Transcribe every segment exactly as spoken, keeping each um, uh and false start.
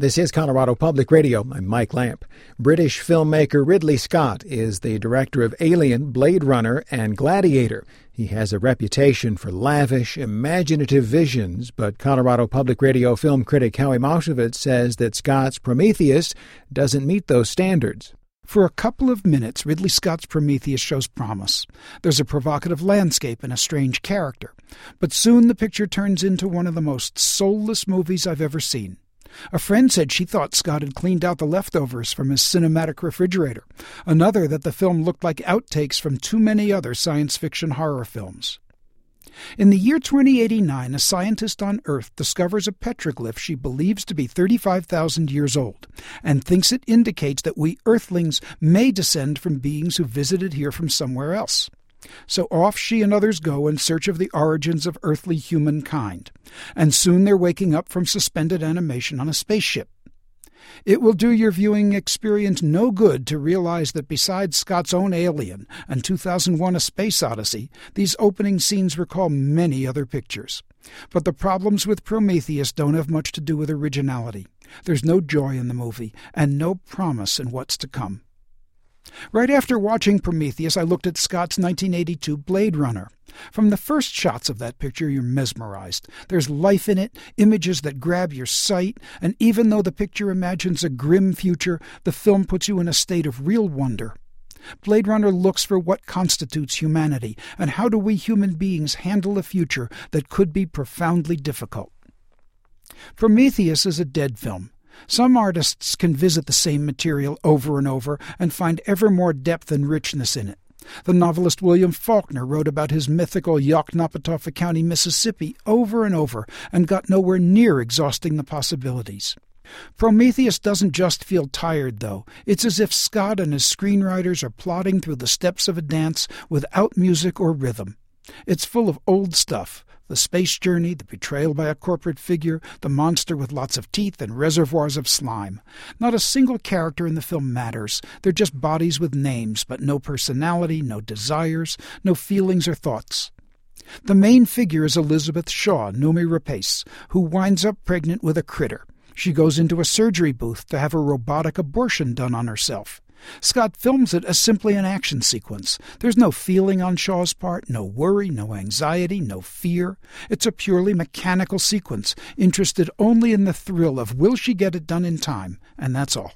This is Colorado Public Radio. I'm Mike Lamp. British filmmaker Ridley Scott is the director of Alien, Blade Runner, and Gladiator. He has a reputation for lavish, imaginative visions, but Colorado Public Radio film critic Howie Maushevitz says that Scott's Prometheus doesn't meet those standards. For a couple of minutes, Ridley Scott's Prometheus shows promise. There's a provocative landscape and a strange character. But soon the picture turns into one of the most soulless movies I've ever seen. A friend said she thought Scott had cleaned out the leftovers from his cinematic refrigerator. Another that the film looked like outtakes from too many other science fiction horror films. In the year twenty eighty-nine, a scientist on Earth discovers a petroglyph she believes to be thirty-five thousand years old and thinks it indicates that we Earthlings may descend from beings who visited here from somewhere else. So off she and others go in search of the origins of earthly humankind, and soon they're waking up from suspended animation on a spaceship. It will do your viewing experience no good to realize that besides Scott's own Alien and two thousand one A Space Odyssey, these opening scenes recall many other pictures. But the problems with Prometheus don't have much to do with originality. There's no joy in the movie, and no promise in what's to come. Right after watching Prometheus, I looked at Scott's nineteen eighty-two Blade Runner. From the first shots of that picture, you're mesmerized. There's life in it, images that grab your sight, and even though the picture imagines a grim future, the film puts you in a state of real wonder. Blade Runner looks for what constitutes humanity, and how do we human beings handle a future that could be profoundly difficult. Prometheus is a dead film. Some artists can visit the same material over and over and find ever more depth and richness in it. The novelist William Faulkner wrote about his mythical Yoknapatawpha County, Mississippi over and over and got nowhere near exhausting the possibilities. Prometheus doesn't just feel tired, though. It's as if Scott and his screenwriters are plodding through the steps of a dance without music or rhythm. It's full of old stuff. The space journey, the betrayal by a corporate figure, the monster with lots of teeth and reservoirs of slime. Not a single character in the film matters. They're just bodies with names, but no personality, no desires, no feelings or thoughts. The main figure is Elizabeth Shaw, Noomi Rapace, who winds up pregnant with a critter. She goes into a surgery booth to have a robotic abortion done on herself. Scott films it as simply an action sequence. There's no feeling on Shaw's part, no worry, no anxiety, no fear. It's a purely mechanical sequence, interested only in the thrill of will she get it done in time, and that's all.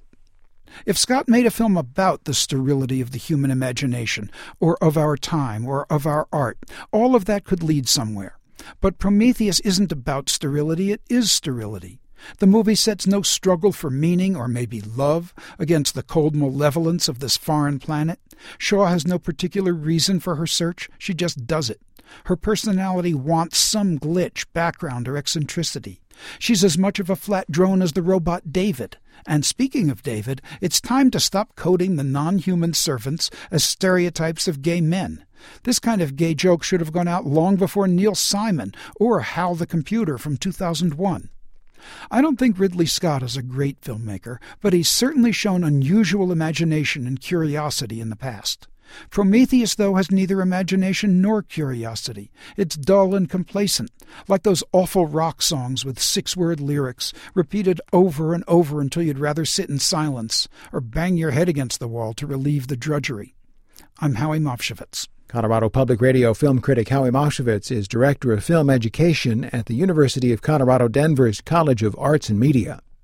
If Scott made a film about the sterility of the human imagination, or of our time, or of our art, all of that could lead somewhere. But Prometheus isn't about sterility, it is sterility. The movie sets no struggle for meaning or maybe love against the cold malevolence of this foreign planet. Shaw has no particular reason for her search. She just does it. Her personality wants some glitch, background, or eccentricity. She's as much of a flat drone as the robot David. And speaking of David, it's time to stop coding the non-human servants as stereotypes of gay men. This kind of gay joke should have gone out long before Neil Simon or Hal the Computer from two thousand one. I don't think Ridley Scott is a great filmmaker, but he's certainly shown unusual imagination and curiosity in the past. Prometheus, though, has neither imagination nor curiosity. It's dull and complacent, like those awful rock songs with six-word lyrics, repeated over and over until you'd rather sit in silence or bang your head against the wall to relieve the drudgery. I'm Howie Maushevitz. Colorado Public Radio film critic Howie Maushevitz is Director of Film Education at the University of Colorado Denver's College of Arts and Media.